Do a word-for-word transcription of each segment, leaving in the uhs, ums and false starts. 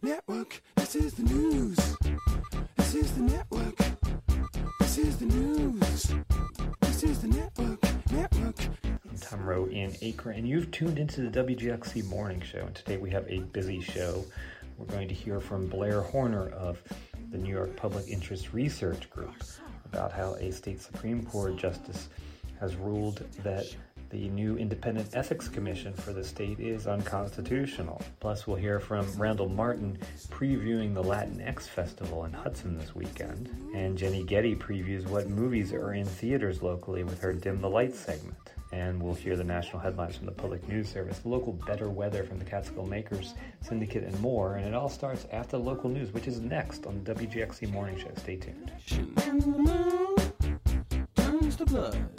network. This is the news. This is the network. This is the news. This is the network. Network. I'm Tom Rowe in Acre, and you've tuned into the W G X C Morning Show. And today we have a busy show. We're going to hear from Blair Horner of the New York Public Interest Research Group about how a state Supreme Court justice has ruled that the new Independent Ethics Commission for the state is unconstitutional. Plus, we'll hear from Randall Martin previewing the Latinx Festival in Hudson this weekend. And Jenny Getty previews what movies are in theaters locally with her Dim the Lights segment. And we'll hear the national headlines from the Public News Service, the local better weather from the Catskill Makers Syndicate, and more. And it all starts after the local news, which is next on the W G X C Morning Show. Stay tuned. And the moon turns to blood.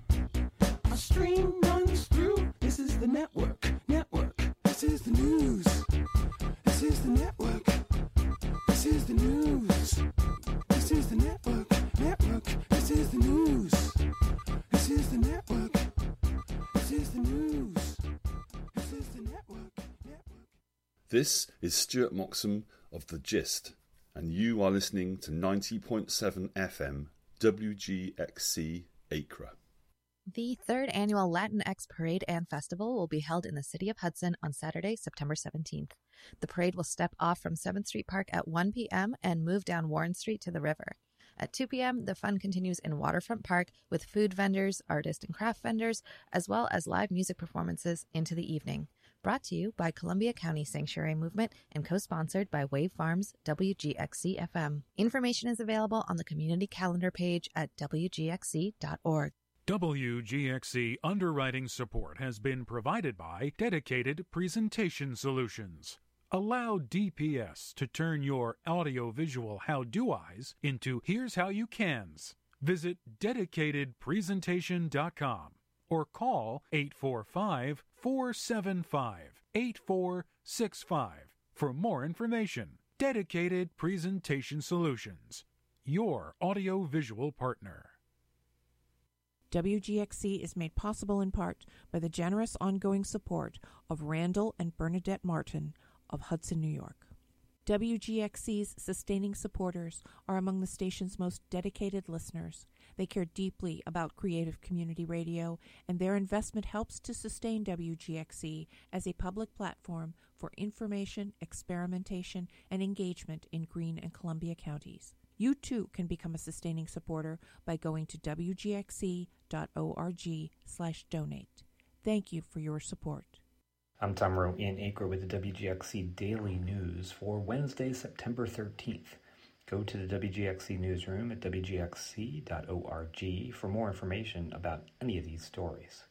A stream runs through. This is the network. Network. This is the news. This is the network. This is the news. This is the network. Network. This is the news. This is the network. This is the news. This is the network. Network. This is Stuart Moxham of The Gist, and you are listening to ninety point seven F M W G X C Acre. The third annual Latinx Parade and Festival will be held in the city of Hudson on Saturday, September seventeenth. The parade will step off from seventh Street Park at one p.m. and move down Warren Street to the river. At two p.m., the fun continues in Waterfront Park with food vendors, artist and craft vendors, as well as live music performances into the evening. Brought to you by Columbia County Sanctuary Movement and co-sponsored by Wave Farms W G X C F M. Information is available on the community calendar page at w g x c dot org. W G X C underwriting support has been provided by Dedicated Presentation Solutions. Allow D P S to turn your audiovisual how-do-eyes into here's how you cans. Visit dedicated presentation dot com or call eight four five, four seven five, eight four six five for more information. Dedicated Presentation Solutions, your audiovisual partner. W G X C is made possible in part by the generous ongoing support of Randall and Bernadette Martin of Hudson, New York. W G X C's sustaining supporters are among the station's most dedicated listeners. They care deeply about creative community radio, and their investment helps to sustain W G X C as a public platform for information, experimentation, and engagement in Greene and Columbia counties. You too can become a sustaining supporter by going to w g x c dot org slash donate. Thank you for your support. I'm Tom Rowe in Acre with the W G X C Daily News for Wednesday, September thirteenth. Go to the W G X C newsroom at w g x c dot org for more information about any of these stories.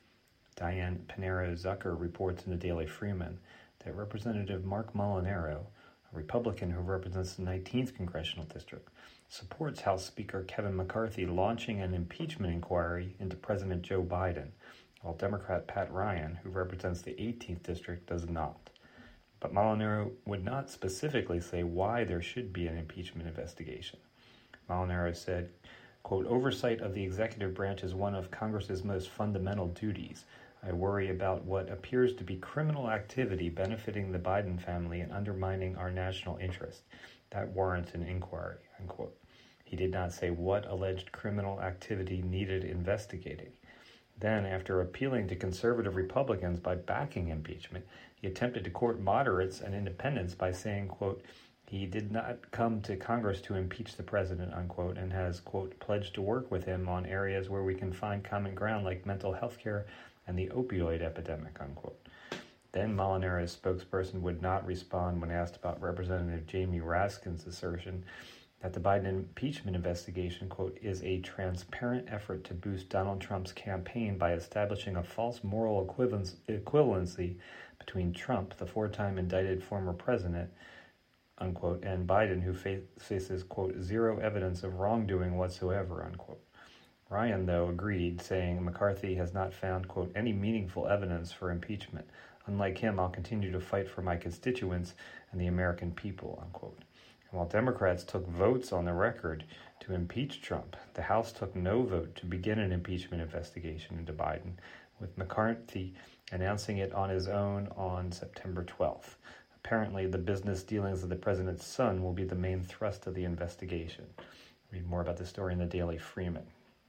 Diane Pinero-Zucker reports in the Daily Freeman that Representative Mark Molinaro, a Republican who represents the nineteenth Congressional District, supports House Speaker Kevin McCarthy launching an impeachment inquiry into President Joe Biden, while Democrat Pat Ryan, who represents the eighteenth District, does not. But Molinaro would not specifically say why there should be an impeachment investigation. Molinaro said, quote, "Oversight of the executive branch is one of Congress's most fundamental duties. I worry about what appears to be criminal activity benefiting the Biden family and undermining our national interest. That warrants an inquiry," unquote. He did not say what alleged criminal activity needed investigating. Then, after appealing to conservative Republicans by backing impeachment, he attempted to court moderates and independents by saying, quote, he did not come to Congress to impeach the president, unquote, and has, quote, pledged to work with him on areas where we can find common ground like mental health care and the opioid epidemic, unquote. Then Molinaro's spokesperson would not respond when asked about Representative Jamie Raskin's assertion that the Biden impeachment investigation, quote, is a transparent effort to boost Donald Trump's campaign by establishing a false moral equivalency between Trump, the four-time indicted former president, unquote, and Biden, who fa- faces, quote, zero evidence of wrongdoing whatsoever, unquote. Ryan, though, agreed, saying McCarthy has not found, quote, any meaningful evidence for impeachment. Unlike him, I'll continue to fight for my constituents and the American people, unquote. And while Democrats took votes on the record to impeach Trump, the House took no vote to begin an impeachment investigation into Biden, with McCarthy announcing it on his own on September twelfth. Apparently, the business dealings of the president's son will be the main thrust of the investigation. Read more about the story in the Daily Freeman.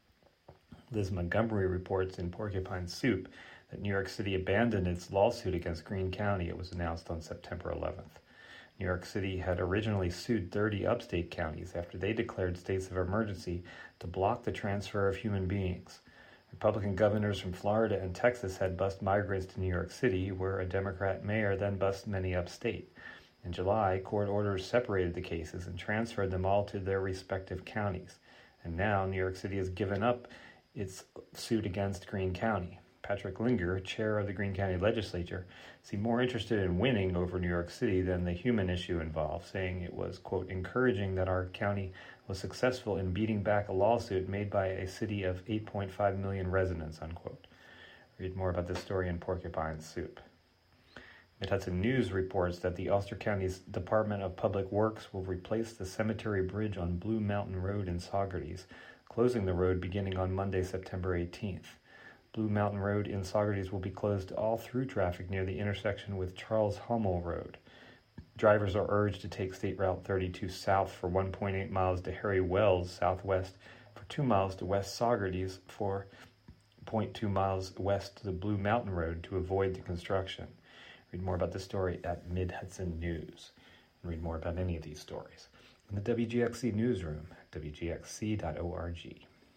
Liz Montgomery reports in Porcupine Soup that New York City abandoned its lawsuit against Greene County. It was announced on September eleventh. New York City had originally sued thirty upstate counties after they declared states of emergency to block the transfer of human beings. Republican governors from Florida and Texas had bused migrants to New York City, where a Democrat mayor then bused many upstate. In July, court orders separated the cases and transferred them all to their respective counties. And now New York City has given up its suit against Greene County. Patrick Linger, chair of the Greene County Legislature, seemed more interested in winning over New York City than the human issue involved, saying it was, quote, encouraging that our county was successful in beating back a lawsuit made by a city of eight point five million residents, unquote. Read more about this story in Porcupine Soup. Mid-Hudson News reports that the Ulster County's Department of Public Works will replace the cemetery bridge on Blue Mountain Road in Saugerties, closing the road beginning on Monday, September eighteenth. Blue Mountain Road in Saugerties will be closed to all through traffic near the intersection with Charles Hummel Road. Drivers are urged to take State Route thirty-two south for one point eight miles to Harry Wells southwest, for two miles to West Saugerties, for zero point two miles west to the Blue Mountain Road to avoid the construction. Read more about this story at Mid-Hudson News. And read more about any of these stories in the W G X C newsroom at W G X C dot org.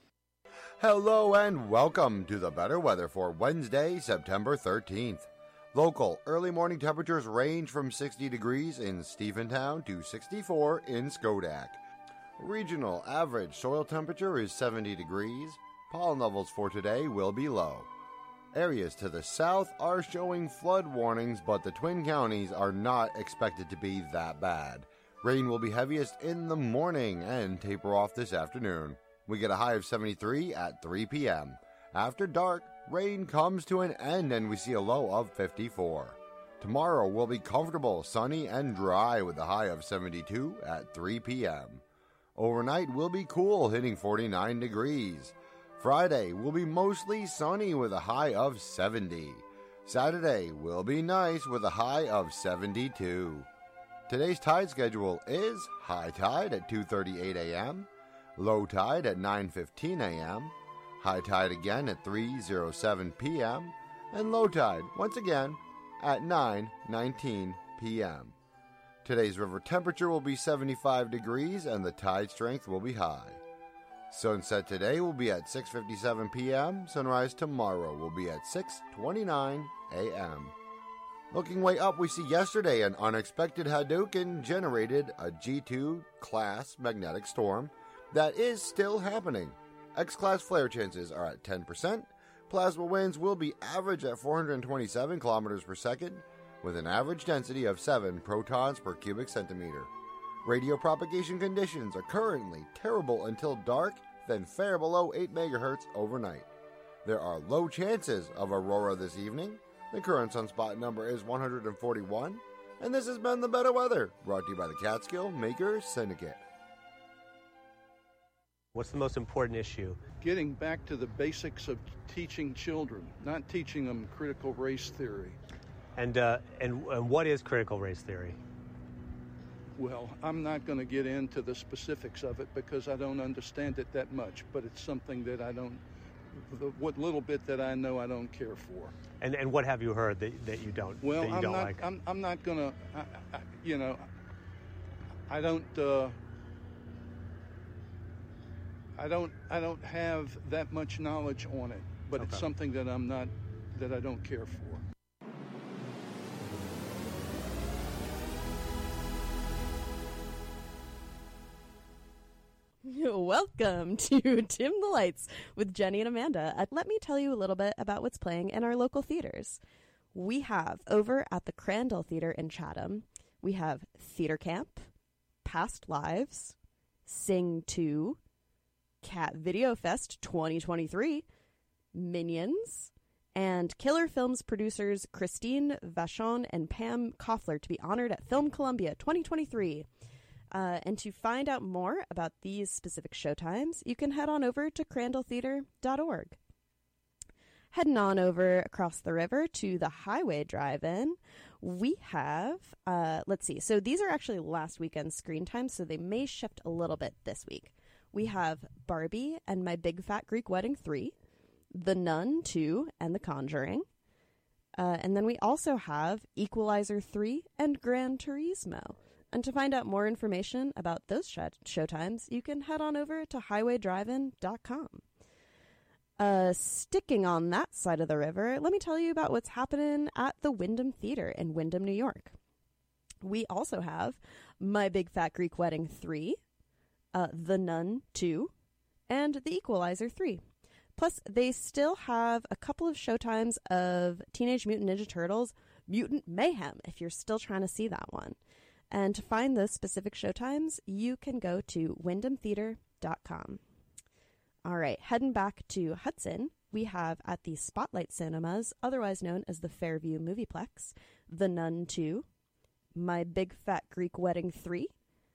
Hello and welcome to the better weather for Wednesday, September thirteenth. Local early morning temperatures range from sixty degrees in Stephentown to sixty-four in Schodack. Regional average soil temperature is seventy degrees. Pollen levels for today will be low. Areas to the south are showing flood warnings, but the Twin Counties are not expected to be that bad. Rain will be heaviest in the morning and taper off this afternoon. We get a high of seventy-three at three p.m. After dark, rain comes to an end and we see a low of fifty-four. Tomorrow will be comfortable, sunny, and dry with a high of seventy-two at three p.m. Overnight will be cool, hitting forty-nine degrees. Friday will be mostly sunny with a high of seventy. Saturday will be nice with a high of seventy-two. Today's tide schedule is high tide at two thirty-eight a.m., low tide at nine fifteen a.m., high tide again at three oh seven p.m., and low tide once again at nine nineteen p.m. Today's river temperature will be seventy-five degrees and the tide strength will be high. Sunset today will be at six fifty-seven p.m. Sunrise tomorrow will be at six twenty-nine a.m. Looking way up, we see yesterday an unexpected Hadouken generated a G two class magnetic storm that is still happening. X-class flare chances are at ten percent. Plasma winds will be average at four hundred twenty-seven kilometers per second, with an average density of seven protons per cubic centimeter. Radio propagation conditions are currently terrible until dark, then fair below eight megahertz overnight. There are low chances of aurora this evening. The current sunspot number is one hundred forty-one, and this has been the Better Weather, brought to you by the Catskill Maker Syndicate. What's the most important issue? Getting back to the basics of teaching children, not teaching them critical race theory. And uh, and, and what is critical race theory? Well, I'm not going to get into the specifics of it because I don't understand it that much, but it's something that I don't, the, what little bit that I know I don't care for. And and what have you heard that, that you don't, well, that you I'm don't not, like? I'm, I'm not going to, you know, I don't, uh, I don't, I don't have that much knowledge on it, but Okay. it's something that I'm not, that I don't care for. Welcome to Dim the Lights with Jenny and Amanda. Uh, let me tell you a little bit about what's playing in our local theaters. We have over at the Crandall Theater in Chatham, we have Theater Camp, Past Lives, Sing two, Cat Video Fest twenty twenty-three, Minions, and Killer Films producers Christine Vachon and Pam Koffler to be honored at Film Columbia twenty twenty-three. Uh, and to find out more about these specific showtimes, you can head on over to crandall theater dot org. Heading on over across the river to the Highway Drive-In, we have, uh, let's see, so these are actually last weekend's screen time, so they may shift a little bit this week. We have Barbie and My Big Fat Greek Wedding three, The Nun two, and The Conjuring. Uh, and then we also have Equalizer three and Gran Turismo. And to find out more information about those sh- showtimes, you can head on over to highway drive in dot com. Uh, sticking on that side of the river, let me tell you about what's happening at the Wyndham Theater in Wyndham, New York. We also have My Big Fat Greek Wedding three, uh, The Nun two, and The Equalizer three. Plus, they still have a couple of showtimes of Teenage Mutant Ninja Turtles Mutant Mayhem, if you're still trying to see that one. And to find those specific showtimes, you can go to wyndham theater dot com. All right, heading back to Hudson, we have at the Spotlight Cinemas, otherwise known as the Fairview Movieplex, The Nun two, My Big Fat Greek Wedding three,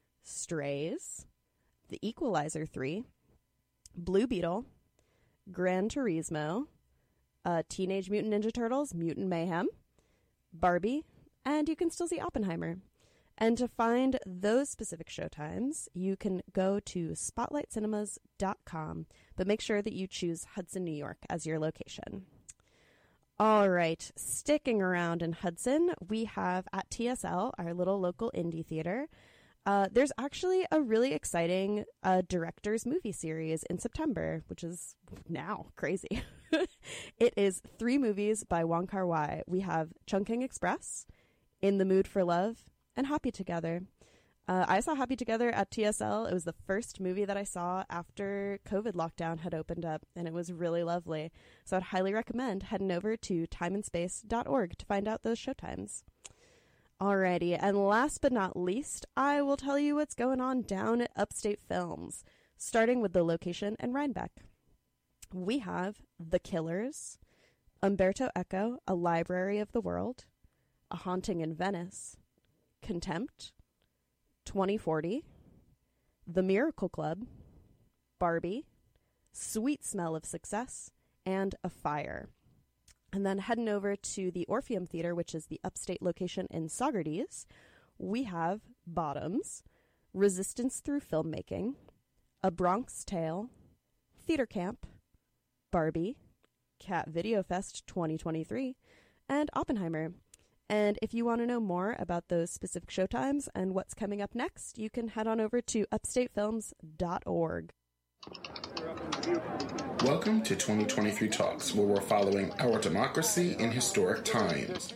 Strays, The Equalizer three, Blue Beetle, Gran Turismo, uh, Teenage Mutant Ninja Turtles, Mutant Mayhem, Barbie, and you can still see Oppenheimer. And to find those specific showtimes, you can go to spotlight cinemas dot com, but make sure that you choose Hudson, New York as your location. All right, sticking around in Hudson, we have at T S L, our little local indie theater, uh, there's actually a really exciting uh, director's movie series in September, which is now crazy. It is three movies by Wong Kar-wai. We have Chungking Express, In the Mood for Love, and Happy Together. Uh, I saw Happy Together at T S L. It was the first movie that I saw after COVID lockdown had opened up, and it was really lovely. So I'd highly recommend heading over to time and space dot org to find out those showtimes. Alrighty, and last but not least, I will tell you what's going on down at Upstate Films, starting with the location in Rhinebeck. We have The Killers, Umberto Eco, A Library of the World, A Haunting in Venice, Contempt, twenty forty, The Miracle Club, Barbie, Sweet Smell of Success, and A Fire. And then heading over to the Orpheum Theater, which is the upstate location in Saugerties, we have Bottoms, Resistance Through Filmmaking, A Bronx Tale, Theater Camp, Barbie, Cat Video Fest twenty twenty-three, and Oppenheimer. And if you want to know more about those specific showtimes and what's coming up next, you can head on over to upstate films dot org. Welcome to twenty twenty-three Talks, where we're following our democracy in historic times.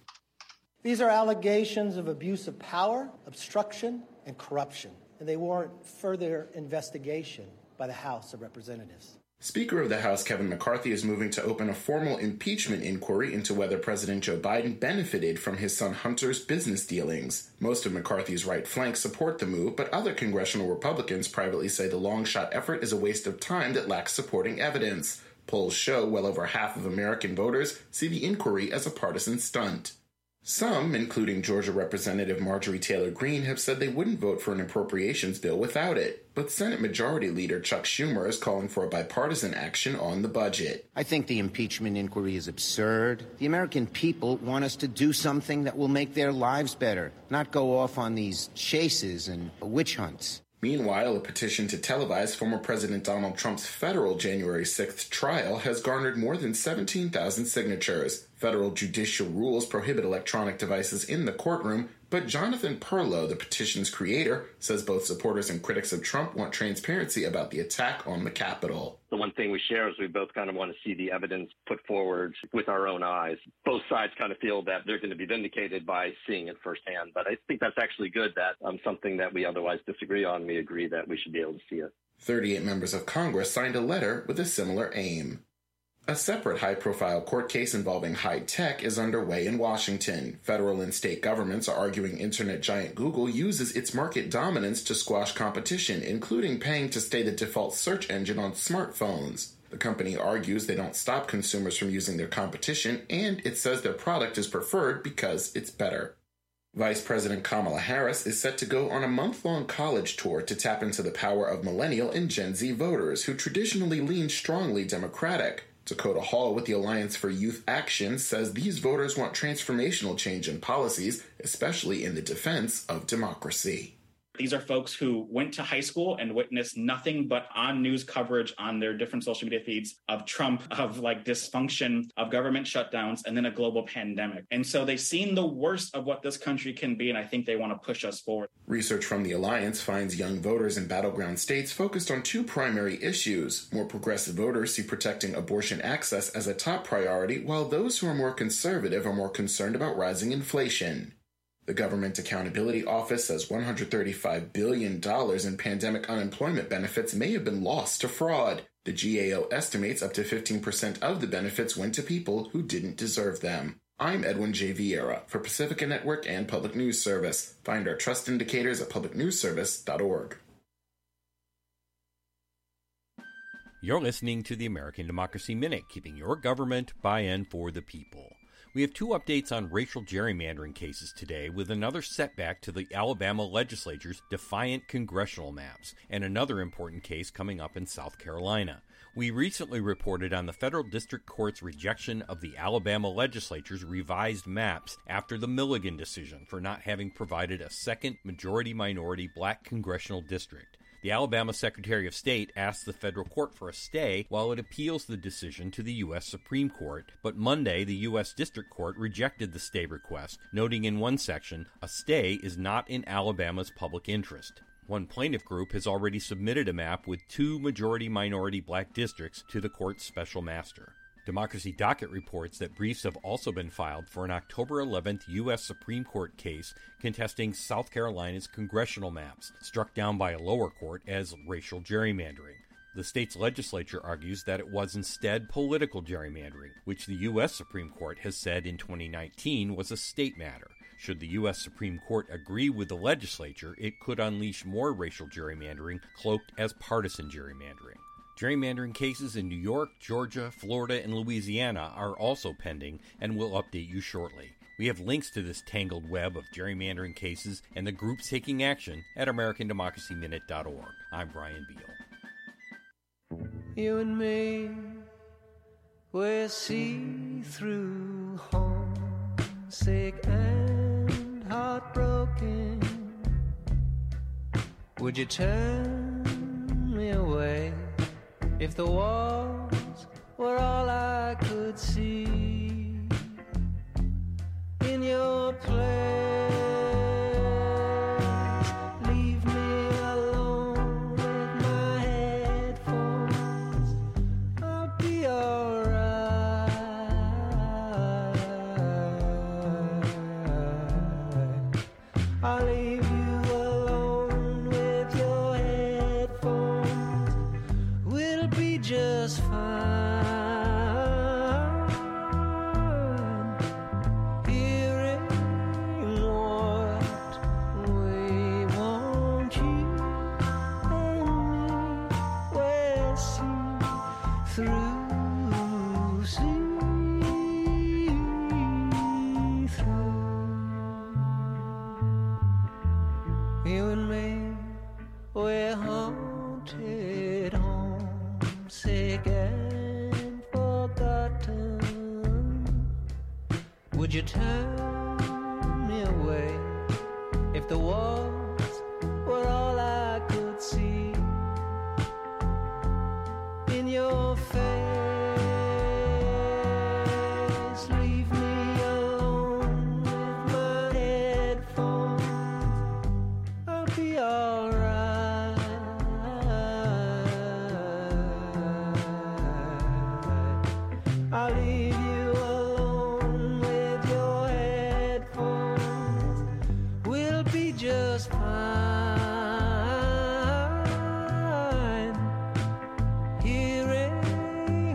These are allegations of abuse of power, obstruction, and corruption, and they warrant further investigation by the House of Representatives. Speaker of the House Kevin McCarthy is moving to open a formal impeachment inquiry into whether President Joe Biden benefited from his son Hunter's business dealings. Most of McCarthy's right flank support the move, but other congressional Republicans privately say the long-shot effort is a waste of time that lacks supporting evidence. Polls show well over half of American voters see the inquiry as a partisan stunt. Some, including Georgia Representative Marjorie Taylor Greene, have said they wouldn't vote for an appropriations bill without it. But Senate Majority Leader Chuck Schumer is calling for a bipartisan action on the budget. I think the impeachment inquiry is absurd. The American people want us to do something that will make their lives better, not go off on these chases and witch hunts. Meanwhile, a petition to televise former President Donald Trump's federal January sixth trial has garnered more than seventeen thousand signatures. Federal judicial rules prohibit electronic devices in the courtroom, but Jonathan Perlow, the petition's creator, says both supporters and critics of Trump want transparency about the attack on the Capitol. The one thing we share is we both kind of want to see the evidence put forward with our own eyes. Both sides kind of feel that they're going to be vindicated by seeing it firsthand. But I think that's actually good that um, something that we otherwise disagree on, we agree that we should be able to see it. thirty-eight members of Congress signed a letter with a similar aim. A separate high-profile court case involving high tech is underway in Washington. Federal and state governments are arguing internet giant Google uses its market dominance to squash competition, including paying to stay the default search engine on smartphones. The company argues they don't stop consumers from using their competition, and it says their product is preferred because it's better. Vice President Kamala Harris is set to go on a month-long college tour to tap into the power of millennial and Gen Z voters who traditionally lean strongly Democratic. Dakota Hall with the Alliance for Youth Action says these voters want transformational change in policies, especially in the defense of democracy. These are folks who went to high school and witnessed nothing but on news coverage on their different social media feeds of Trump, of like dysfunction, of government shutdowns, and then a global pandemic. And so they've seen the worst of what this country can be, and I think they want to push us forward. Research from the Alliance finds young voters in battleground states focused on two primary issues. More progressive voters see protecting abortion access as a top priority, while those who are more conservative are more concerned about rising inflation. The Government Accountability Office says one hundred thirty-five billion dollars in pandemic unemployment benefits may have been lost to fraud. The G A O estimates up to fifteen percent of the benefits went to people who didn't deserve them. I'm Edwin J. Vieira for Pacifica Network and Public News Service. Find our trust indicators at public news service dot org. You're listening to the American Democracy Minute, keeping your government by and for the people. We have two updates on racial gerrymandering cases today, with another setback to the Alabama legislature's defiant congressional maps, and another important case coming up in South Carolina. We recently reported on the federal district court's rejection of the Alabama legislature's revised maps after the Milligan decision for not having provided a second majority-minority black congressional district. The Alabama Secretary of State asked the federal court for a stay while it appeals the decision to the U S Supreme Court, but Monday the U S District Court rejected the stay request, noting in one section, a stay is not in Alabama's public interest. One plaintiff group has already submitted a map with two majority-minority black districts to the court's special master. Democracy Docket reports that briefs have also been filed for an October eleventh U S Supreme Court case contesting South Carolina's congressional maps, struck down by a lower court as racial gerrymandering. The state's legislature argues that it was instead political gerrymandering, which the U S Supreme Court has said in twenty nineteen was a state matter. Should the U S Supreme Court agree with the legislature, it could unleash more racial gerrymandering cloaked as partisan gerrymandering. Gerrymandering cases in New York, Georgia, Florida, and Louisiana are also pending, and we'll update you shortly. We have links to this tangled web of gerrymandering cases and the groups taking action at american democracy minute dot org. I'm Brian Beal. You and me, we're see-through, homesick and heartbroken. Would you turn me away if the walls were all I could see? In your place, leave me alone with my headphones. I'll be alright. I'll leave you alone with your headphones. We'll be just fine. Would you turn me away if the walls were all I could see? In your face, leave me alone with my headphones. I'll be alright. I'll leave you just fine. Here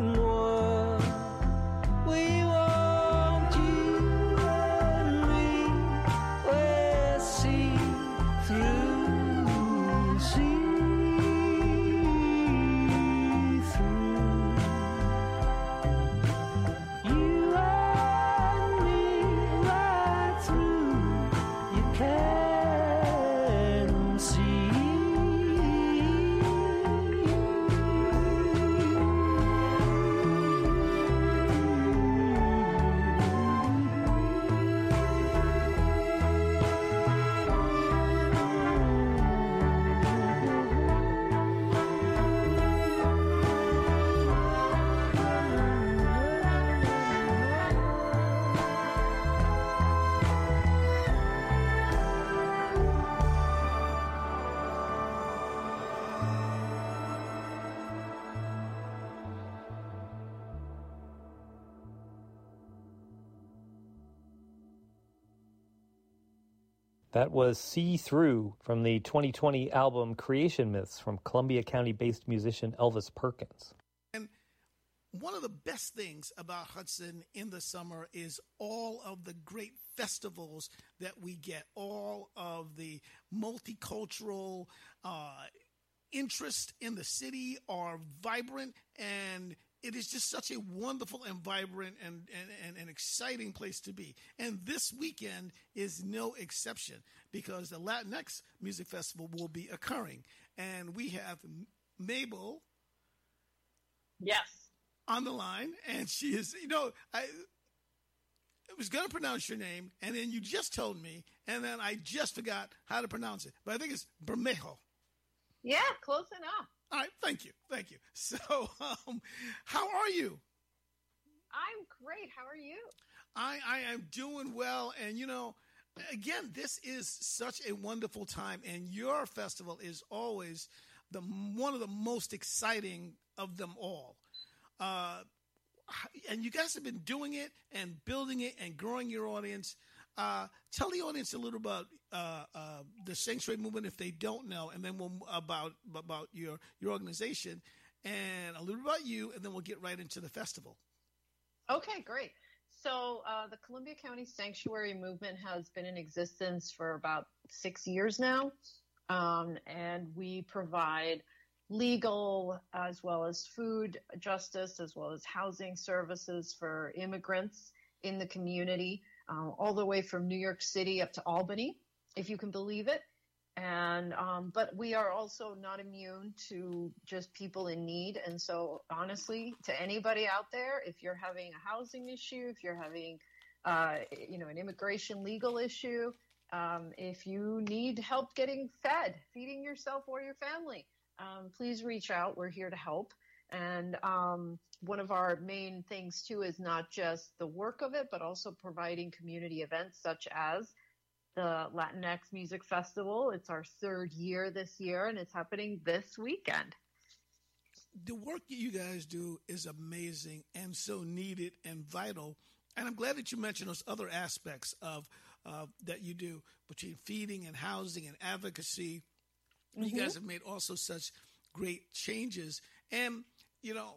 That was See Through from the twenty twenty album Creation Myths from Columbia County-based musician Elvis Perkins. And one of the best things about Hudson in the summer is all of the great festivals that we get, all of the multicultural uh, interest in the city are vibrant, and it is just such a wonderful and vibrant and, and, and an exciting place to be. And this weekend is no exception because the Latinx Music Festival will be occurring. And we have Mabel. Yes. On the line. And she is, you know, I, I was going to pronounce your name, and then you just told me, and then I just forgot how to pronounce it. But I think it's Bermejo. Yeah, close enough. All right, thank you, thank you. So, um, how are you? I'm great. How are you? I, I am doing well, and you know, again, this is such a wonderful time, and your festival is always the one of the most exciting of them all. Uh, and you guys have been doing it and building it and growing your audience. Uh, tell the audience a little about uh, uh, the Sanctuary Movement if they don't know, and then we'll about about your your organization, and a little about you, and then we'll get right into the festival. Okay, great. So uh, the Columbia County Sanctuary Movement has been in existence for about six years now, um, and we provide legal as well as food justice as well as housing services for immigrants in the community. Um, all the way from New York City up to Albany, if you can believe it. And um, but we are also not immune to just people in need. And so, honestly, to anybody out there, if you're having a housing issue, if you're having, uh, you know, an immigration legal issue, um, if you need help getting fed, feeding yourself or your family, um, please reach out. We're here to help. And um, one of our main things, too, is not just the work of it, but also providing community events such as the Latinx Music Festival. It's our third year this year, and it's happening this weekend. The work that you guys do is amazing and so needed and vital. And I'm glad that you mentioned those other aspects of uh, that you do between feeding and housing and advocacy. Mm-hmm. You guys have made also such great changes. And you know,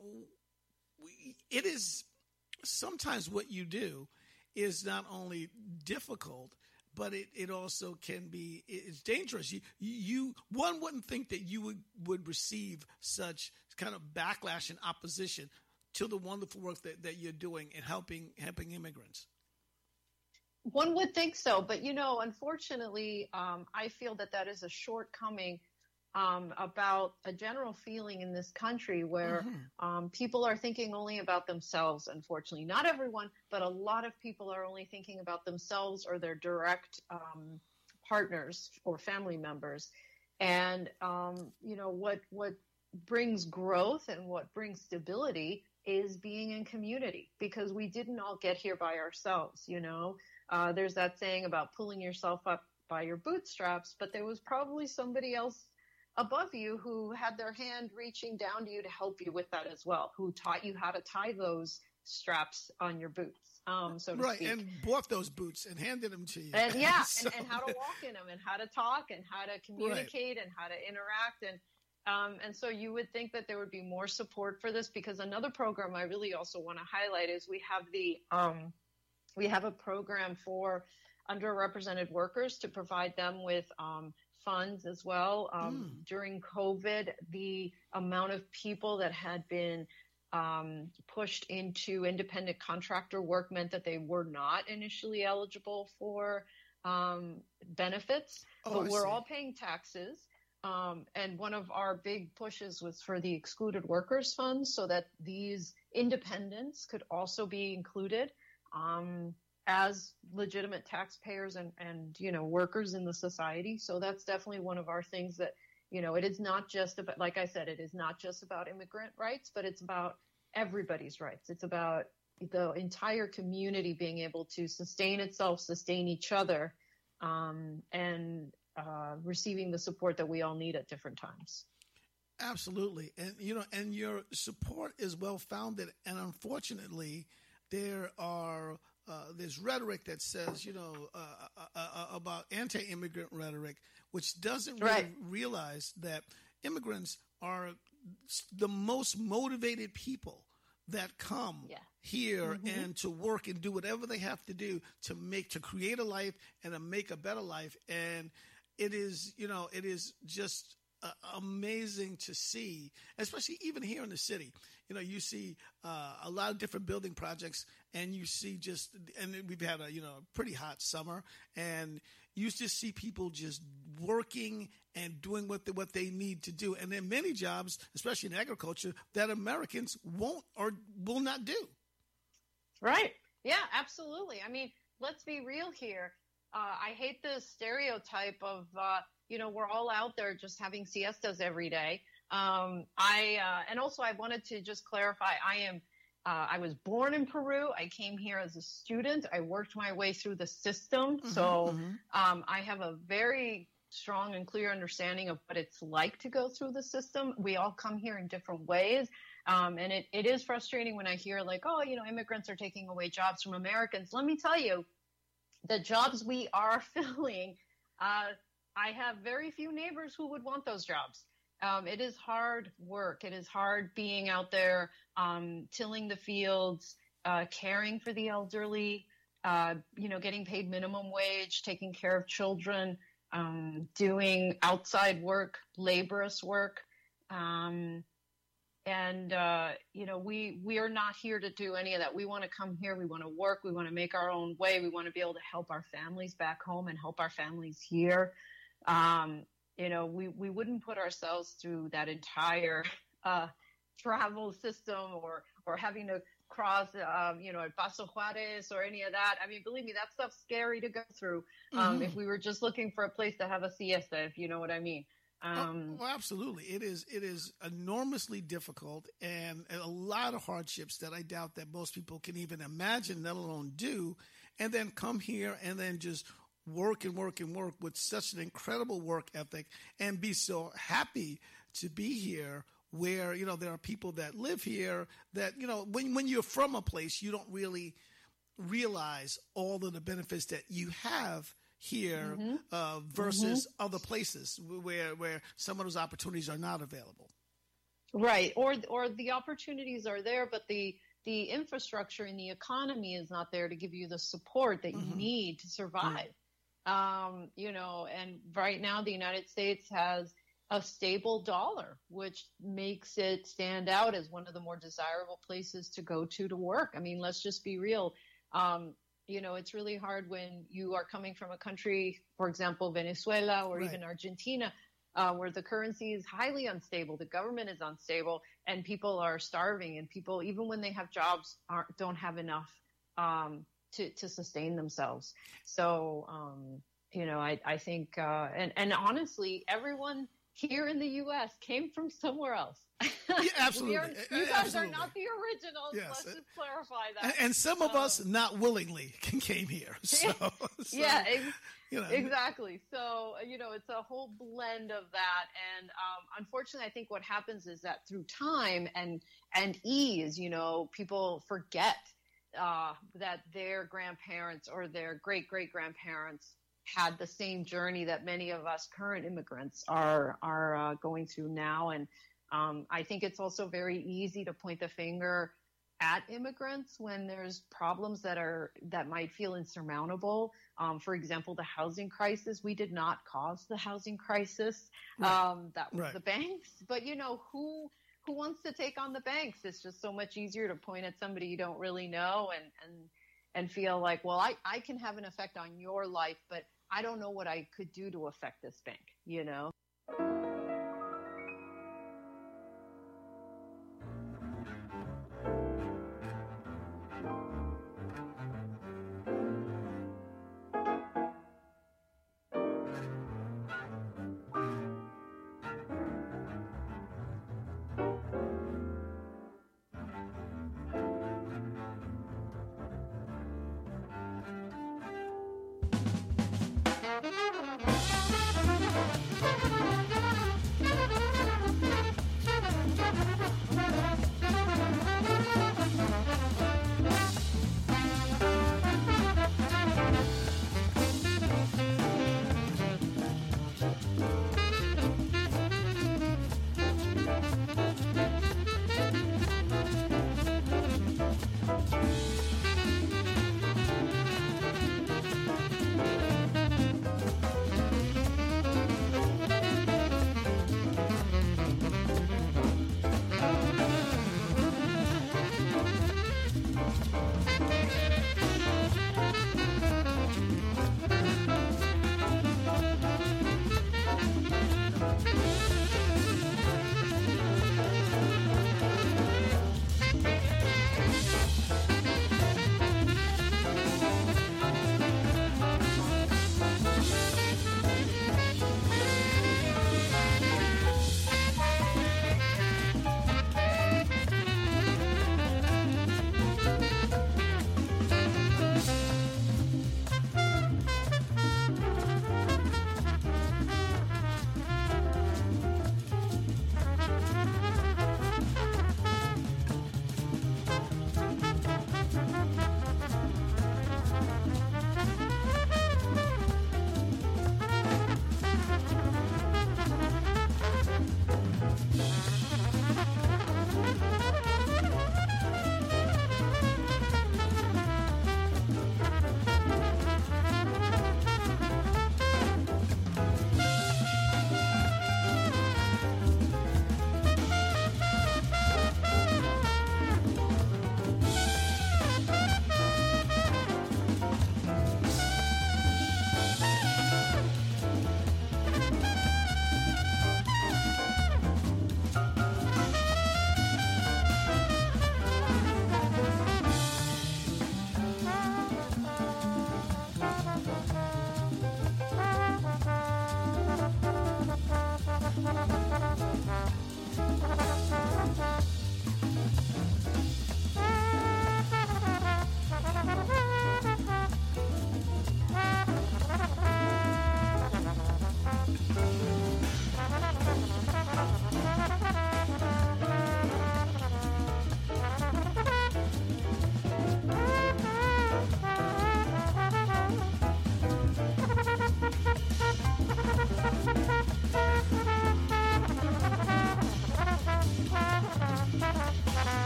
we, it is sometimes what you do is not only difficult, but it, it also can be, it's dangerous. You, you, one wouldn't think that you would, would receive such kind of backlash and opposition to the wonderful work that, that you're doing in helping, helping immigrants. One would think so, but you know, unfortunately, um, I feel that that is a shortcoming Um, about a general feeling in this country where mm-hmm. um, people are thinking only about themselves, unfortunately. Not everyone, but a lot of people are only thinking about themselves or their direct um, partners or family members. And, um, you know, what, what brings growth and what brings stability is being in community, because we didn't all get here by ourselves, you know. Uh, there's that saying about pulling yourself up by your bootstraps, but there was probably somebody else above you who had their hand reaching down to you to help you with that as well, who taught you how to tie those straps on your boots, um, so to right, speak. and bought those boots and handed them to you. And yeah, so, and, and how to walk in them and how to talk and how to communicate right. and how to interact. And um, and so you would think that there would be more support for this, because another program I really also want to highlight is we have the um, we have a program for underrepresented workers to provide them with um, funds as well. Um, mm. During COVID, the amount of people that had been um, pushed into independent contractor work meant that they were not initially eligible for um, benefits, oh, but I we're see. all paying taxes. Um, and one of our big pushes was for the excluded workers fund, so that these independents could also be included um, as legitimate taxpayers and, and, you know, workers in the society. So that's definitely one of our things that, you know, it is not just about, like I said, it is not just about immigrant rights, but it's about everybody's rights. It's about the entire community being able to sustain itself, sustain each other, um, and uh, receiving the support that we all need at different times. Absolutely. And, you know, and your support is well founded. And unfortunately, there are uh, there's rhetoric that says, you know, uh, uh, uh, about anti-immigrant rhetoric, which doesn't really Right. realize that immigrants are the most motivated people that come Yeah. here Mhm. and to work and do whatever they have to do to make, to create a life and to make a better life. And it is, you know, it is just uh, amazing to see, especially even here in the city. You know, you see uh, a lot of different building projects, and you see just, and we've had a, you know, pretty hot summer, and you just see people just working and doing what they, what they need to do. And there are many jobs, especially in agriculture, that Americans won't or will not do. Right. Yeah, absolutely. I mean, let's be real here. Uh, I hate the stereotype of, uh, you know, we're all out there just having siestas every day. Um, I, uh, and also I wanted to just clarify, I am, uh, I was born in Peru. I came here as a student. I worked my way through the system. Mm-hmm, So, um, I have a very strong and clear understanding of what it's like to go through the system. We all come here in different ways. Um, and it, it is frustrating when I hear like, oh, you know, immigrants are taking away jobs from Americans. Let me tell you, the jobs we are filling, uh, I have very few neighbors who would want those jobs. Um, it is hard work. It is hard being out there, um, tilling the fields, uh, caring for the elderly, uh, you know, getting paid minimum wage, taking care of children, um, doing outside work, laborious work. Um, and, uh, you know, we, we are not here to do any of that. We want to come here. We want to work. We want to make our own way. We want to be able to help our families back home and help our families here. Um, you know, we, we wouldn't put ourselves through that entire, uh, travel system or, or having to cross, um, you know, at Paso Juarez or any of that. I mean, believe me, that stuff's scary to go through. Um, Mhm. if we were just looking for a place to have a siesta, if you know what I mean. Um, oh, well, absolutely. It is, it is enormously difficult and a lot of hardships that I doubt that most people can even imagine, let alone do, and then come here and then just work and work and work with such an incredible work ethic and be so happy to be here where, you know, there are people that live here that, you know, when, when you're from a place, you don't really realize all of the benefits that you have here Mhm. uh, versus other places where, where some of those opportunities are not available. Right. Or, or the opportunities are there, but the, the infrastructure and the economy is not there to give you the support that you need to survive. Um, you know, and right now the United States has a stable dollar, which makes it stand out as one of the more desirable places to go to to work. I mean, let's just be real. Um, you know, it's really hard when you are coming from a country, for example, Venezuela or Right. even Argentina, uh, where the currency is highly unstable, the government is unstable, and people are starving, and people, even when they have jobs, aren't, don't have enough um, to, to sustain themselves. So, um, you know, I, I think, uh, and, and honestly, everyone here in the U S came from somewhere else. Yeah, absolutely. We are, you guys Absolutely. are not the originals. Yes. Let's just clarify that. And, and some of Um, us not willingly came here. So, so, yeah, ex- you know. exactly. So, you know, it's a whole blend of that. And um, unfortunately, I think what happens is that through time and, and ease, you know, people forget uh, that their grandparents or their great-great-grandparents had the same journey that many of us current immigrants are, are uh, going through now. And um, I think it's also very easy to point the finger at immigrants when there's problems that are that might feel insurmountable. Um, for example, the housing crisis. We did not cause the housing crisis. Right. Um, that was Right. the banks. But you know who who wants to take on the banks? It's just so much easier to point at somebody you don't really know and and and feel like, well, I I can have an effect on your life, but I don't know what I could do to affect this bank. You know.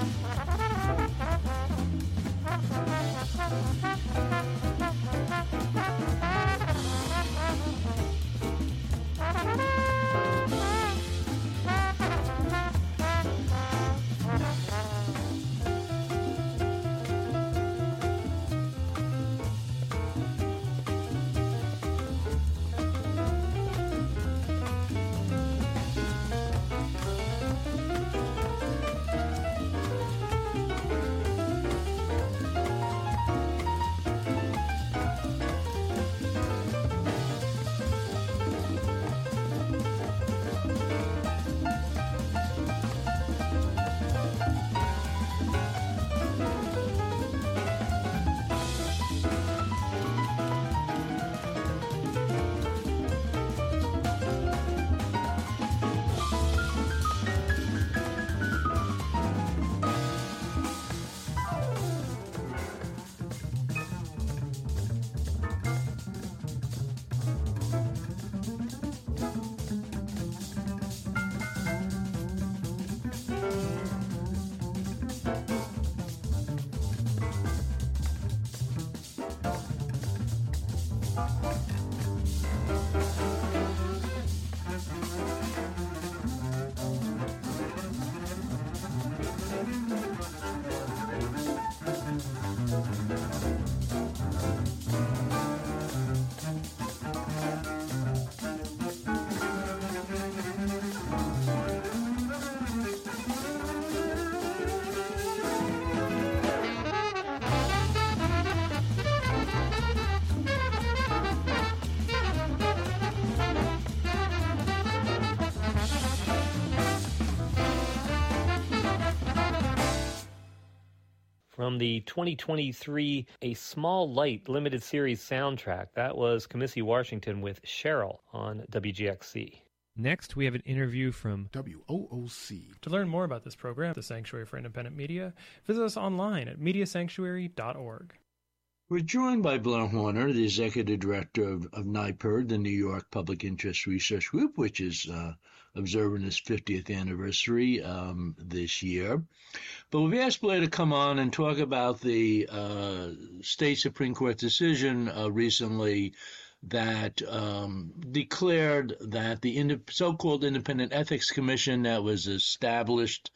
From the twenty twenty-three A Small Light limited series soundtrack, that was Kamisi Washington with Cheryl on W G X C. Next, we have an interview from W O O C. To learn more about this program, the Sanctuary for Independent Media, visit us online at media sanctuary dot org. We're joined by Blair Horner, the Executive Director of, of NYPIRG, the New York Public Interest Research Group, which is uh, observing its fiftieth anniversary um, this year. But we've asked Blair to come on and talk about the uh, state Supreme Court decision uh, recently that um, declared that the ind- so-called Independent Ethics Commission that was established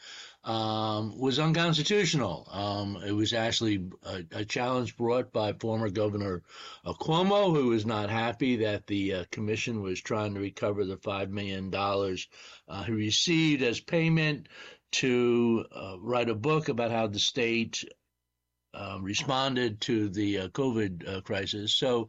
um, was unconstitutional. Um, it was actually a, a challenge brought by former Governor uh, Cuomo, who was not happy that the uh, commission was trying to recover the five million dollars uh, he received as payment to uh, write a book about how the state uh, responded to the uh, COVID uh, crisis. So,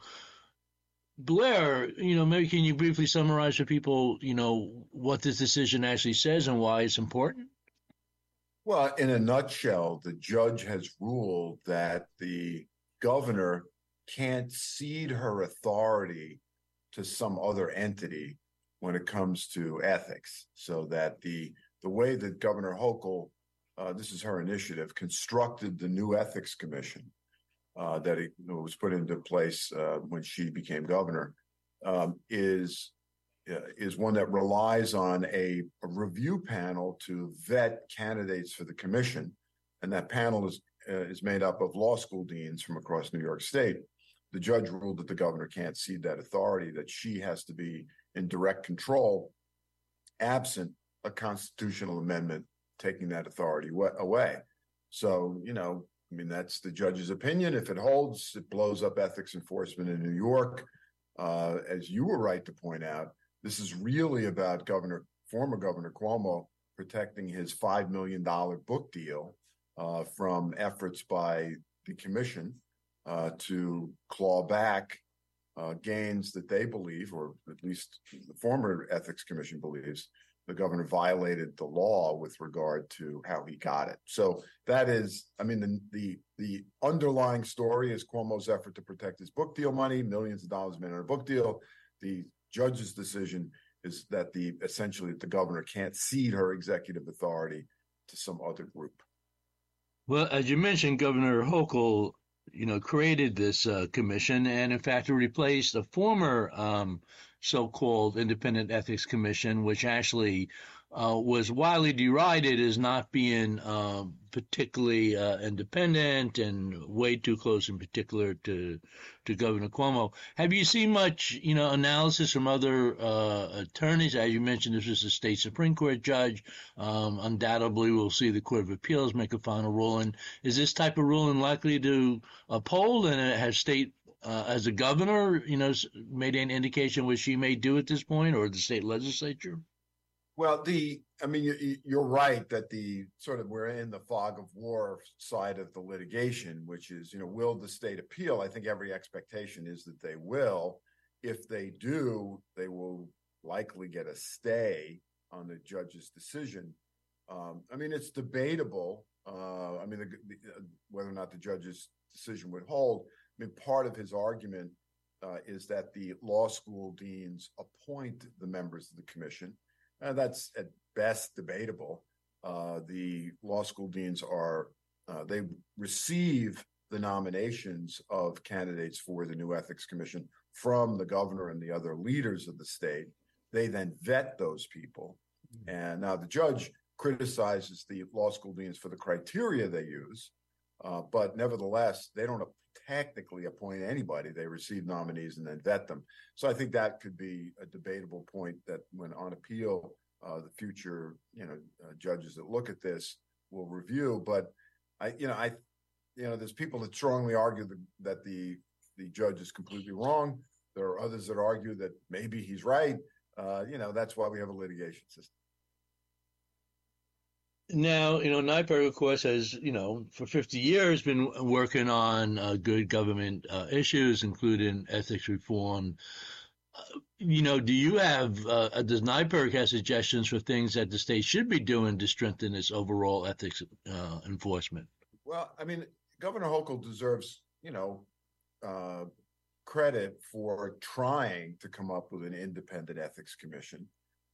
Blair, you know, maybe can you briefly summarize for people, you know, what this decision actually says and why it's important? Well, in a nutshell, the judge has ruled that the governor can't cede her authority to some other entity when it comes to ethics, so that the the way that Governor Hochul, uh, this is her initiative, constructed the new ethics commission uh, that it was put into place uh, when she became governor, um, is uh, is one that relies on a, a review panel to vet candidates for the commission, and that panel is uh, is made up of law school deans from across New York State. The judge ruled that the governor can't cede that authority, that she has to be in direct control, absent a constitutional amendment taking that authority away. So, you know, I mean, that's the judge's opinion. If it holds, it blows up ethics enforcement in New York. Uh, as you were right to point out, this is really about Governor, former Governor Cuomo protecting his five million dollars book deal uh, from efforts by the commission uh, to claw back uh, gains that they believe, or at least the former Ethics Commission believes, the governor violated the law with regard to how he got it. So that is, I mean, the the, the underlying story is Cuomo's effort to protect his book deal money, millions of dollars made on a book deal. The judge's decision is that the essentially the governor can't cede her executive authority to some other group. Well, as you mentioned, Governor Hochul, you know, created this uh, commission, and in fact, it replaced a former um, so-called Independent Ethics Commission, which actually uh, was widely derided as not being uh, particularly uh, independent and way too close, in particular to to Governor Cuomo. Have you seen much, you know, analysis from other uh, attorneys? As you mentioned, this is a state Supreme Court judge. Um, undoubtedly, we'll see the Court of Appeals make a final ruling. Is this type of ruling likely to uphold? And has state Uh, as a governor, you know, made an indication what she may do at this point, or the state legislature? Well, the I mean, you, you're right that the sort of we're in the fog of war side of the litigation, which is, you know, will the state appeal? I think every expectation is that they will. If they do, they will likely get a stay on the judge's decision. Um, I mean, it's debatable. Uh, I mean, the, the, uh, whether or not the judge's decision would hold. I mean, part of his argument uh, is that the law school deans appoint the members of the commission. And that's at best debatable. Uh, the law school deans are, uh, they receive the nominations of candidates for the new ethics commission from the governor and the other leaders of the state. They then vet those people. Mm-hmm. And now the judge criticizes the law school deans for the criteria they use, uh, but nevertheless, they don't technically appoint anybody. They receive nominees and then vet them. So I think that could be a debatable point that when on appeal, uh, the future, you know, uh, judges that look at this will review. But I, you know, I, you know, there's people that strongly argue that, that the the judge is completely wrong. There are others that argue that maybe he's right. Uh, you know, that's why we have a litigation system. Now, you know, NYPIRG, of course, has, you know, for fifty years been working on uh, good government uh, issues, including ethics reform. Uh, you know, do you have, uh, does NYPIRG have suggestions for things that the state should be doing to strengthen its overall ethics uh, enforcement? Well, I mean, Governor Hochul deserves, you know, uh, credit for trying to come up with an independent ethics commission.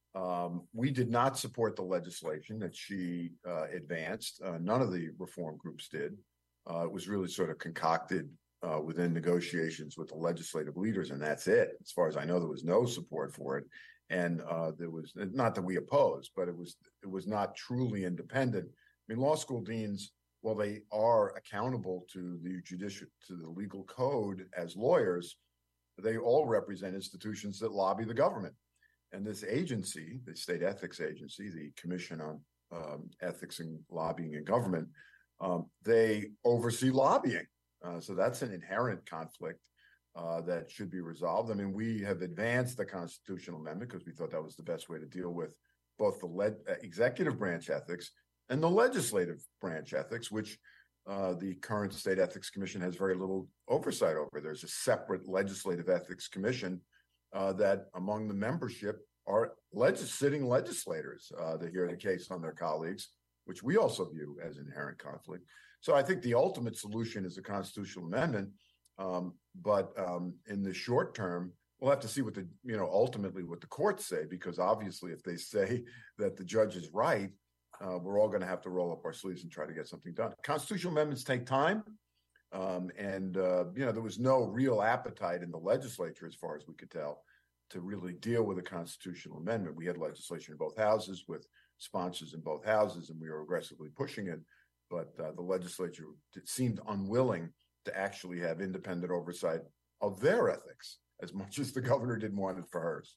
Um, we did not support the legislation that she uh, advanced. Uh, none of the reform groups did. Uh, it was really sort of concocted uh, within negotiations with the legislative leaders, and that's it. As far as I know, there was no support for it, and uh, there was not that we opposed, but it was it was not truly independent. I mean, law school deans, while they are accountable to the judicial to the legal code as lawyers, they all represent institutions that lobby the government. And this agency, the State Ethics Agency, the Commission on um, Ethics and Lobbying in Government, um, they oversee lobbying. Uh, so that's an inherent conflict uh, that should be resolved. I mean, we have advanced the constitutional amendment because we thought that was the best way to deal with both the le- executive branch ethics and the legislative branch ethics, which uh, the current State Ethics Commission has very little oversight over. There's a separate legislative ethics commission Uh, that among the membership are legis- sitting legislators uh, that hear the case on their colleagues, which we also view as inherent conflict. So I think the ultimate solution is a constitutional amendment. Um, but um, in the short term, we'll have to see what the, you know, ultimately what the courts say, because obviously if they say that the judge is right, uh, we're all going to have to roll up our sleeves and try to get something done. Constitutional amendments take time. Um, and, uh, you know, there was no real appetite in the legislature, as far as we could tell, to really deal with a constitutional amendment. We had legislation in both houses with sponsors in both houses, and we were aggressively pushing it. But uh, the legislature seemed unwilling to actually have independent oversight of their ethics as much as the governor didn't want it for hers.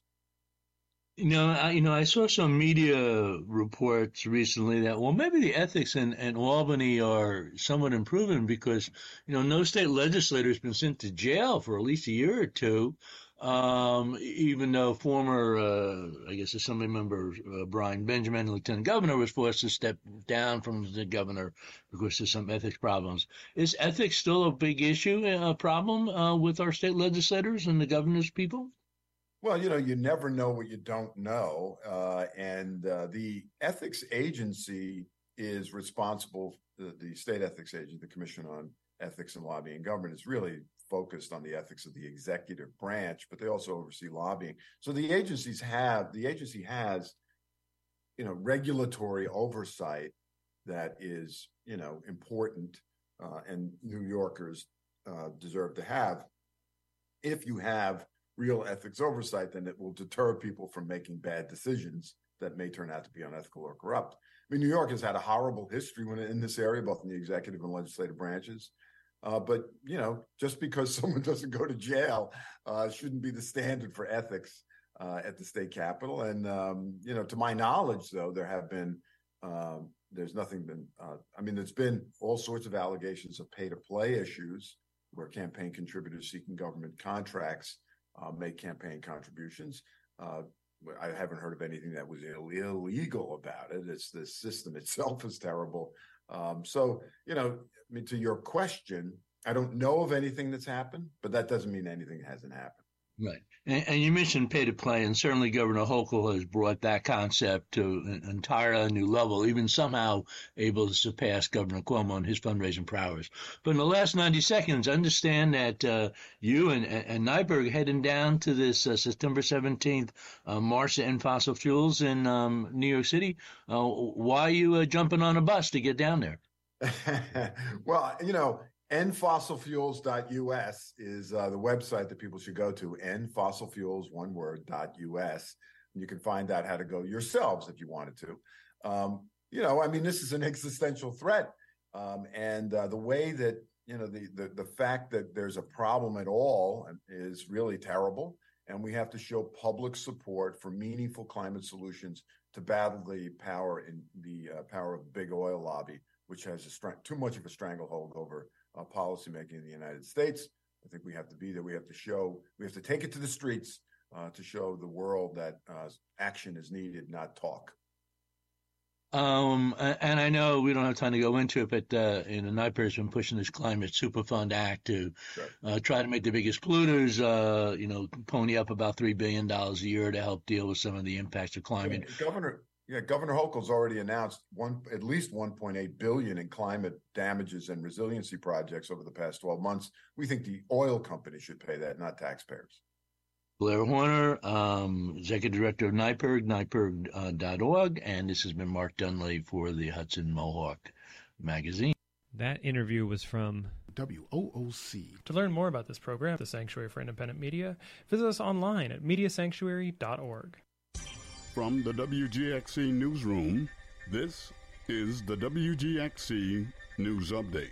You know, I, you know, I saw some media reports recently that, well, maybe the ethics in, in Albany are somewhat improving because, you know, no state legislator has been sent to jail for at least a year or two, um, even though former, uh, I guess, Assembly member uh, Brian Benjamin, Lieutenant Governor, was forced to step down from the governor because of some ethics problems. Is ethics still a big issue, a problem uh, with our state legislators and the governor's people? Well, you know, you never know what you don't know. Uh, and uh, the ethics agency is responsible, the, the state ethics agency, the Commission on Ethics and Lobbying and Government, is really focused on the ethics of the executive branch, but they also oversee lobbying. So the agencies have, the agency has, you know, regulatory oversight that is, you know, important uh, and New Yorkers uh, deserve to have. If you have real ethics oversight, then it will deter people from making bad decisions that may turn out to be unethical or corrupt. I mean, New York has had a horrible history when in this area, both in the executive and legislative branches. Uh, but, you know, just because someone doesn't go to jail uh, shouldn't be the standard for ethics uh, at the state capitol. And, um, you know, to my knowledge, though, there have been, um, there's nothing been, uh, I mean, there's been all sorts of allegations of pay-to-play issues where campaign contributors seeking government contracts uh, make campaign contributions. Uh, I haven't heard of anything that was Ill- illegal about it. It's the system itself is terrible. Um, so, you know, I mean, to your question, I don't know of anything that's happened, but that doesn't mean anything hasn't happened. Right. And, and you mentioned pay to play, and certainly Governor Hochul has brought that concept to an entirely new level, even somehow able to surpass Governor Cuomo and his fundraising prowess. But in the last ninety seconds, understand that uh, you and, and Nyberg heading down to this uh, September seventeenth uh, March to End Fossil Fuels in um, New York City. Uh, why are you uh, jumping on a bus to get down there? Well, you know, end fossil fuels dot U S is uh, the website that people should go to, end fossil fuels, one word, dot U S. And you can find out how to go yourselves if you wanted to. Um, you know, I mean, this is an existential threat. Um, and uh, the way that, you know, the, the, the fact that there's a problem at all is really terrible. And we have to show public support for meaningful climate solutions to battle the power in the uh, power of the big oil lobby, which has a str- too much of a stranglehold over uh, policymaking in the United States. I think we have to be there. We have to show, we have to take it to the streets uh, to show the world that uh, action is needed, not talk. Um, and I know we don't have time to go into it, but uh, you know, Nyberg's been pushing this Climate Superfund Act to uh, try to make the biggest polluters, uh, you know, pony up about three billion dollars a year to help deal with some of the impacts of climate. Yeah, Governor, yeah, Governor Hochul's already announced one, at least one point eight billion dollars in climate damages and resiliency projects over the past twelve months. We think the oil company should pay that, not taxpayers. Blair Horner, um, Executive Director of NYPIRG, nypirg dot org, and this has been Mark Dunley for the Hudson Mohawk Magazine. That interview was from W O O C. To learn more about this program, the Sanctuary for Independent Media, visit us online at media sanctuary dot org. From the W G X C Newsroom, this is the W G X C News Update.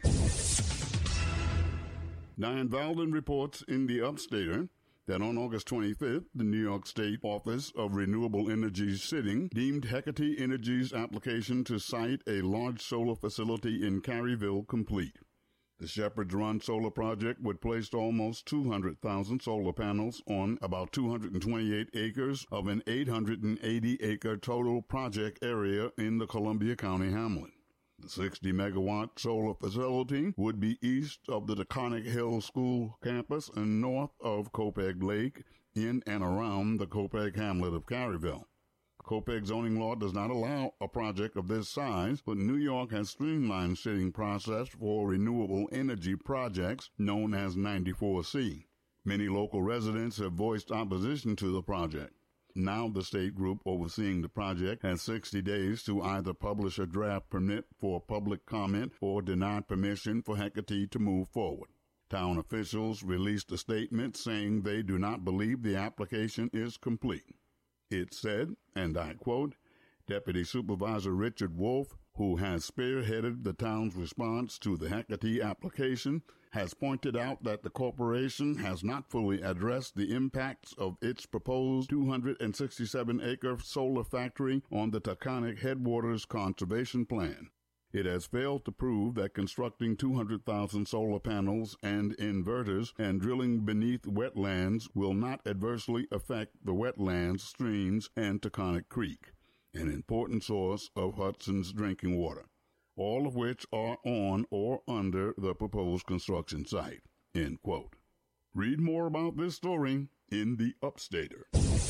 Diane Valden reports in the Upstater that on August twenty-fifth, the New York State Office of Renewable Energy's sitting deemed Hecate Energy's application to site a large solar facility in Caryville complete. The Shepherd's Run solar project would place almost two hundred thousand solar panels on about two hundred twenty-eight acres of an eight hundred eighty acre total project area in the Columbia County hamlet. The sixty megawatt solar facility would be east of the Taconic Hill School campus and north of Copeg Lake in and around the Copeg hamlet of Caryville. Copeg zoning law does not allow a project of this size, but New York has streamlined siting process for renewable energy projects known as ninety-four C. Many local residents have voiced opposition to the project. Now the state group overseeing the project has sixty days to either publish a draft permit for public comment or deny permission for Hecate to move forward. Town officials released a statement saying they do not believe the application is complete. It said, and I quote, Deputy Supervisor Richard Wolf, who has spearheaded the town's response to the Hecate application, has pointed out that the corporation has not fully addressed the impacts of its proposed two hundred sixty-seven acre solar factory on the Taconic Headwaters Conservation Plan. It has failed to prove that constructing two hundred thousand solar panels and inverters and drilling beneath wetlands will not adversely affect the wetlands, streams, and Taconic Creek, an important source of Hudson's drinking water, all of which are on or under the proposed construction site, end quote. Read more about this story in the Upstater.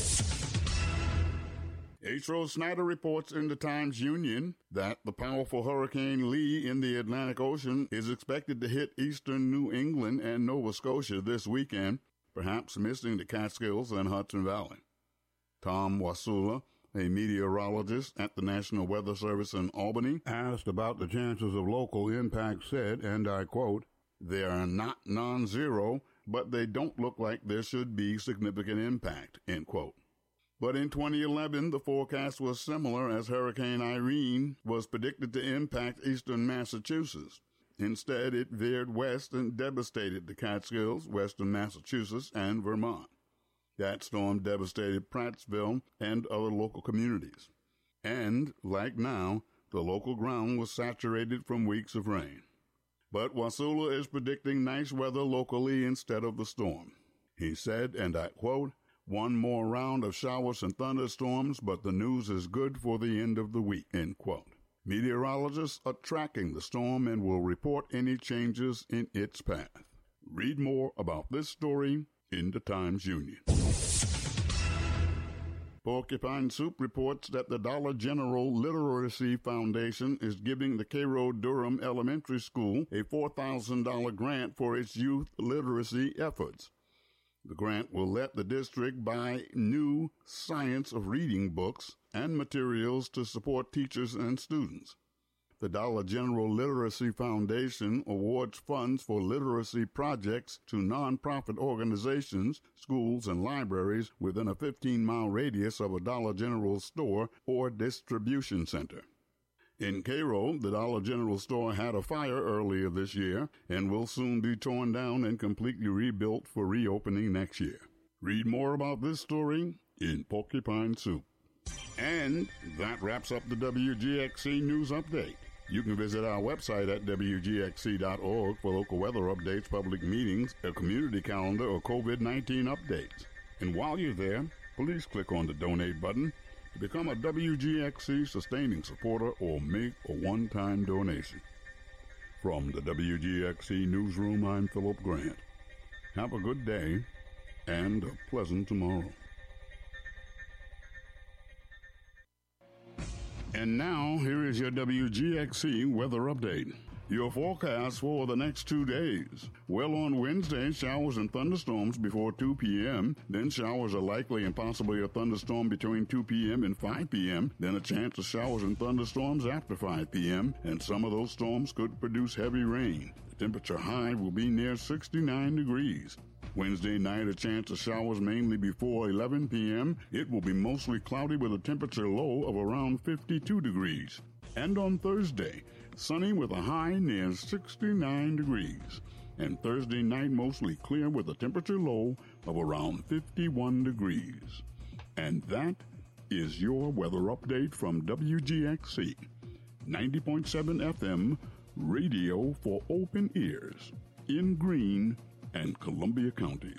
H. Rose Snyder reports in the Times-Union that the powerful Hurricane Lee in the Atlantic Ocean is expected to hit eastern New England and Nova Scotia this weekend, perhaps missing the Catskills and Hudson Valley. Tom Wasula, a meteorologist at the National Weather Service in Albany, asked about the chances of local impact, said, and I quote, "They are not non-zero, but they don't look like there should be significant impact," end quote. But in twenty eleven, the forecast was similar as Hurricane Irene was predicted to impact eastern Massachusetts. Instead, it veered west and devastated the Catskills, western Massachusetts, and Vermont. That storm devastated Prattsville and other local communities. And, like now, the local ground was saturated from weeks of rain. But Wasula is predicting nice weather locally instead of the storm. He said, and I quote, "One more round of showers and thunderstorms, but the news is good for the end of the week," end quote. Meteorologists are tracking the storm and will report any changes in its path. Read more about this story in the Times-Union. Porcupine Soup reports that the Dollar General Literacy Foundation is giving the Cairo Durham Elementary School a four thousand dollars grant for its youth literacy efforts. The grant will let the district buy new science of reading books and materials to support teachers and students. The Dollar General Literacy Foundation awards funds for literacy projects to nonprofit organizations, schools, and libraries within a fifteen-mile radius of a Dollar General store or distribution center. In Cairo, the Dollar General store had a fire earlier this year and will soon be torn down and completely rebuilt for reopening next year. Read more about this story in Porcupine Soup. And that wraps up the W G X C News Update. You can visit our website at W G X C dot org for local weather updates, public meetings, a community calendar, or COVID nineteen updates. And while you're there, please click on the donate button to become a W G X C sustaining supporter or make a one-time donation. From the W G X C Newsroom, I'm Philip Grant. Have a good day and a pleasant tomorrow. And now, here is your W G X C weather update. Your forecast for the next two days. Well, on Wednesday, showers and thunderstorms before two p.m. Then showers are likely and possibly a thunderstorm between two p.m. and five p.m. Then a chance of showers and thunderstorms after five p.m. And some of those storms could produce heavy rain. The temperature high will be near sixty-nine degrees. Wednesday night, a chance of showers mainly before eleven p.m. It will be mostly cloudy with a temperature low of around fifty-two degrees. And on Thursday, sunny with a high near sixty-nine degrees. And Thursday night, mostly clear with a temperature low of around fifty-one degrees. And that is your weather update from W G X C, ninety point seven F M, radio for open ears, in Greene and Columbia counties.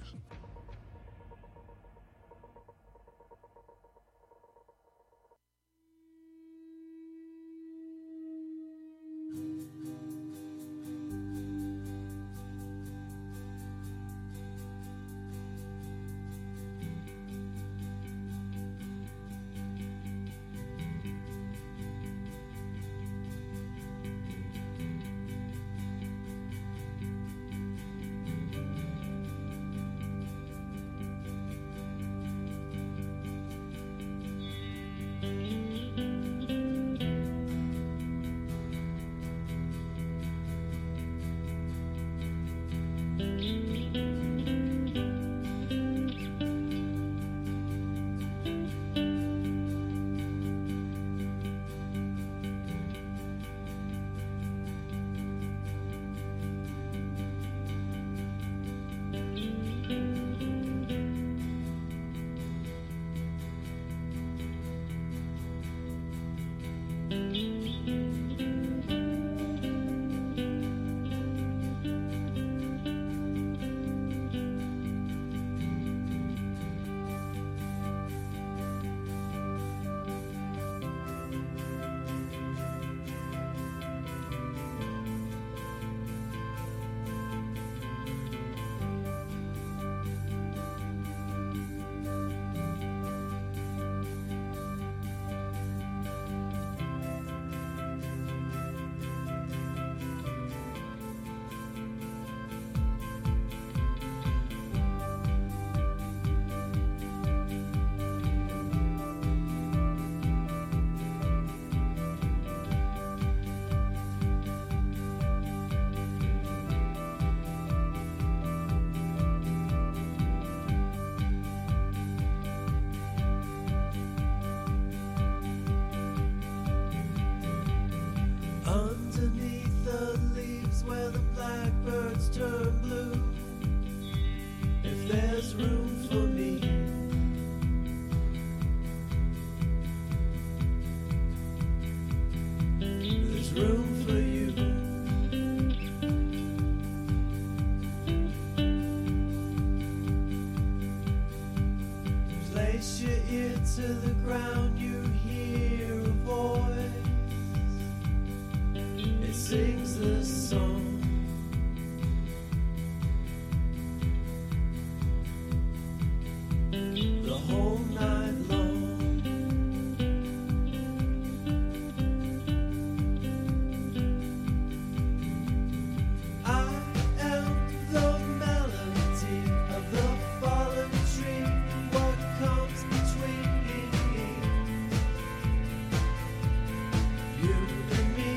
where the blackbirds turn blue. If there's room for me, there's room for you. Place your ear to the ground, you hear a voice. It sings the song. The whole night long. I am the melody of the fallen tree. What comes between you and me?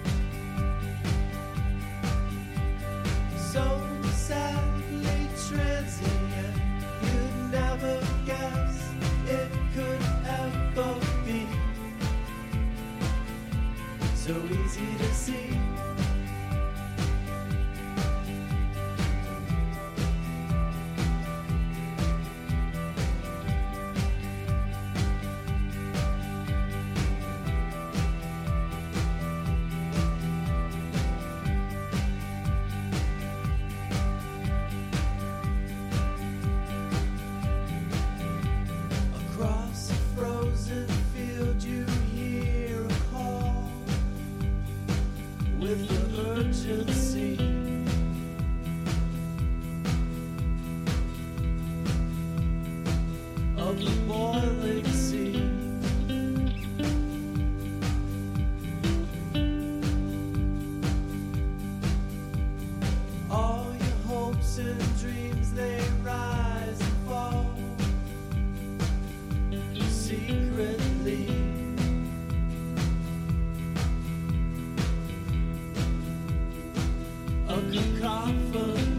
So sadly transient, you'd never guess it could ever be. So easy to see. Across a frozen field you hear a call with the urgency of the boiling sea. All your hopes and dreams, they rise and fall secretly. A cacophony